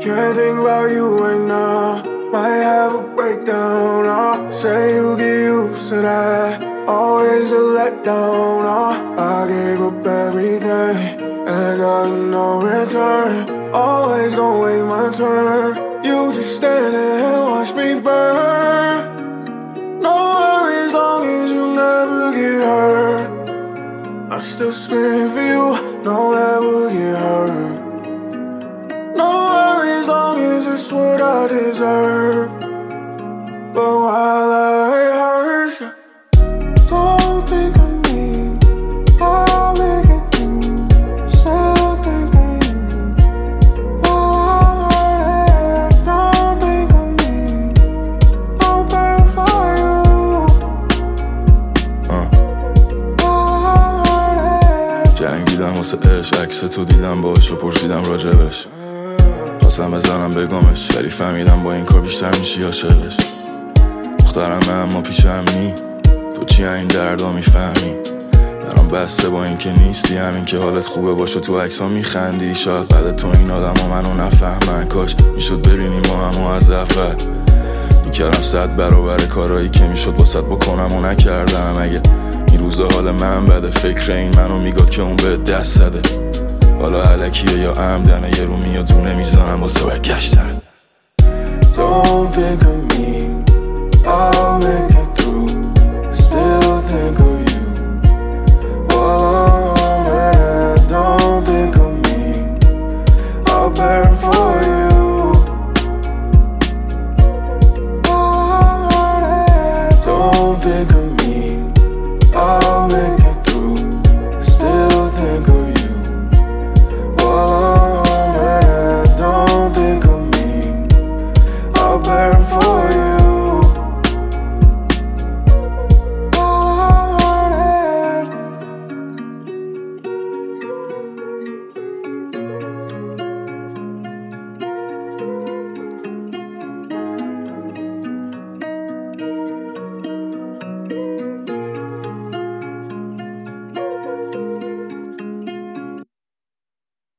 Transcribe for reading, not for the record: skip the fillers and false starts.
Can't think about you right now. Might have a breakdown. Say you get used to that. Always a letdown. I gave up everything and got no return. Always gon' wait my turn. You just stand there and watch me burn. No worries, long as you never get hurt. I still scream for you, don't ever get hurt. No worries, long as it's what I deserve. But while I hurt you, don't think of me. I'll make it through. Still think of you. While I'm hurting, don't think of me. I'll burn for you. While I'm hurting. جنگیدم واسه عشق، عکس تو دیدم باهاش و پرسیدم راجبش. خواستم بزنم بگمش ولی فهمیدم با این کار بیشتر میشی عاشقش. دخترمه اما پیشم نی، تو چی این دردا میفهمی؟ برام بسته با این که نیستی، همین که حالت خوبه باشه تو عکسا میخندی. شاید بعد تو این آدم ها منو نفهمن، کاش میشد ببینی ما همو از اول. میکردم 100 برابر کارایی که میشد واسط بکنم و نکردم. اگه این روزا حال من بده، فکر این منو میگاد که اون به دست زده. حالا علکیه یا عمدنه، یه رو میاد رو نمیزنم واسه برگشتن. Don't think of me, I'll make